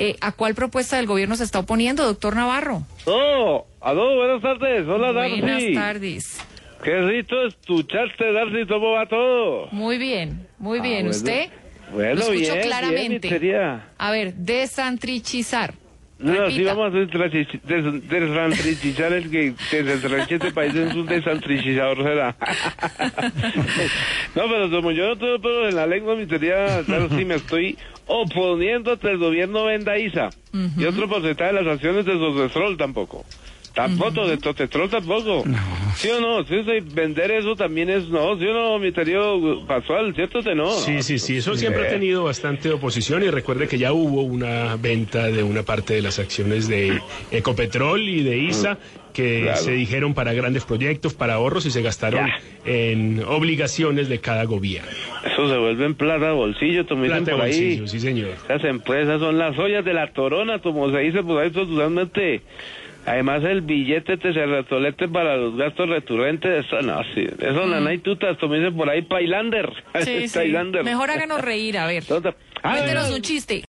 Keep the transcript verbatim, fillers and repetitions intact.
Eh, ¿A cuál propuesta del gobierno se está oponiendo, doctor Navarro? No, aló, buenas tardes, hola Darcy. Buenas tardes. Qué rico escucharte, Darcy, ¿cómo va todo? Muy bien, muy Ah, bien. bueno. ¿Usted? Bueno, Lo escucho bien, claramente. bien, sería. A ver, desantrichizar. No, Repita. sí vamos a desantrichizar des, desantrichizar el que desentranche este país es un desantrichizador, será. No, pero como yo no tengo pelos en la lengua, mi teoría, claro, sí me estoy oponiendo a que el gobierno venda I S A. Uh-huh. Y otro porcentaje de las acciones de Socestrol tampoco. Tampoco, uh-huh. de Socestrol tampoco. No. ¿Sí o no? ¿Sí, sí, vender eso también es no? ¿Sí o no, mi querido Pascual? ¿Cierto que no? Sí, sí, sí. Eso siempre ha tenido bastante oposición y recuerde que ya hubo una venta de una parte de las acciones de Ecopetrol y de I S A que claro. se dijeron para grandes proyectos, para ahorros y se gastaron ya. en obligaciones de cada gobierno. Eso se vuelve en plata de bolsillo, como dicen por ahí. Bolsillo, sí, señor. Esas empresas son las ollas de la torona, como se dice por ahí totalmente. Además el billete te se retolete para los gastos recurrentes, eso no, sí, eso mm. nanaitutas, como dicen por ahí, Pailander. Sí, sí. Mejor háganos reír, a ver. Cuéntenos un chiste.